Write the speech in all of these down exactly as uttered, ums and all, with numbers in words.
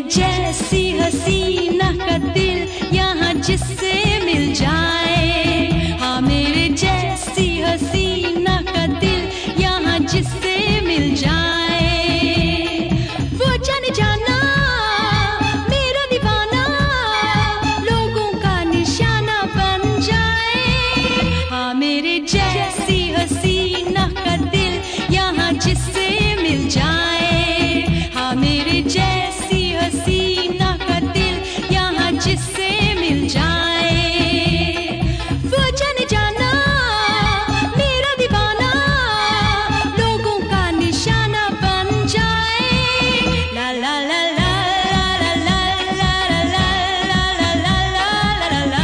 जैसी हसीना का दिल यहाँ जिससे मिल जाए। हाँ मेरे जैसी हसीना का दिल यहाँ जिससे मिल जाए। वो जाने जाना मेरा दीवाना लोगों का निशाना बन जाए। हाँ मेरे जैसी हसीना का दिल यहाँ जिससे मिल जाए। हाँ मेरे जैसी हसीना का दिल यहाँ जिससे मिल जाए। वो जाने जाना मेरा दीवाना लोगों का निशाना बन जाए। ला ला ला ला ला ला ला ला ला ला ला ला ला।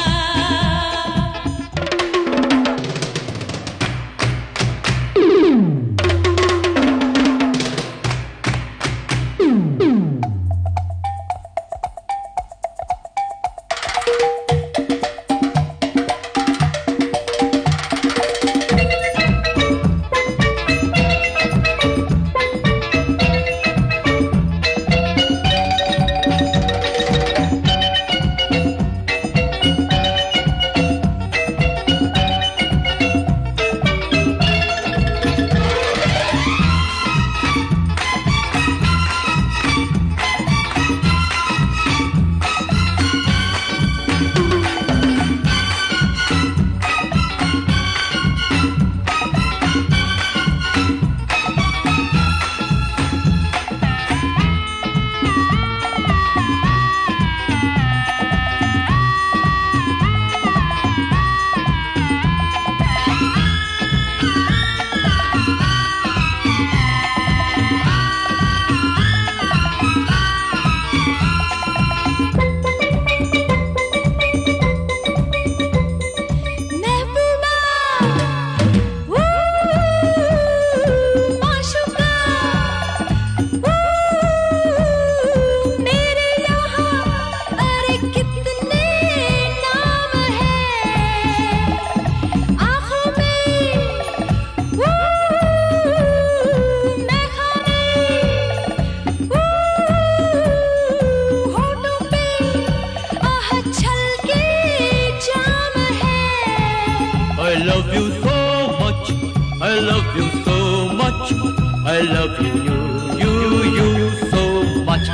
I love you so much, I love you so much, I love you, you, you, you so much.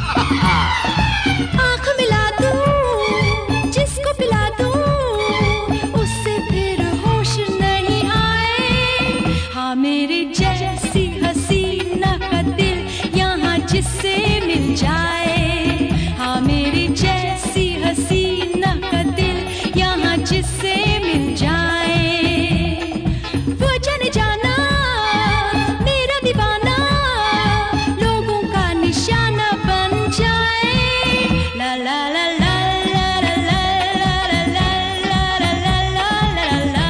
आँख मिला दूँ, जिसको पिला दूँ, उससे फिर होश नहीं आए। हाँ मेरे जैसी हसीना का दिल यहाँ जिससे मिल जाए। हाँ मेरी जैसी हसीना का दिल यहाँ जिससे मिल जाए। वो जाने जाना मेरा दीवाना लोगों का निशाना बन जाए। ला ला ला ला ला ला ला ला ला ला ला ला ला।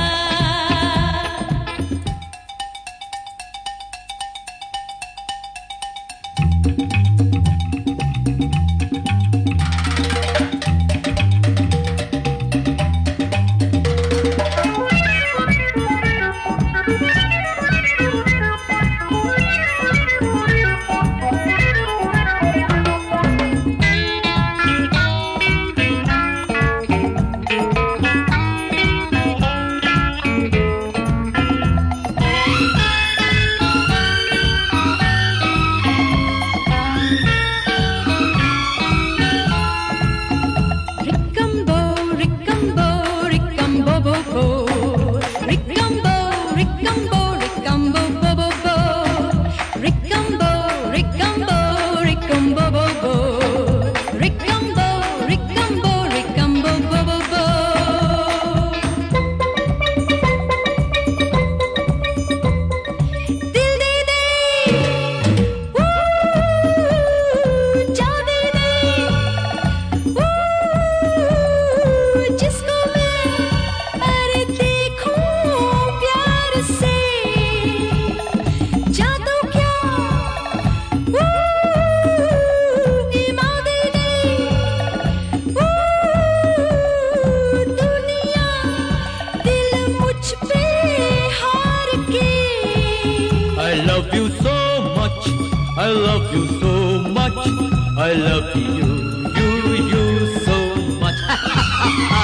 I love you so much, I love you, you, you so much.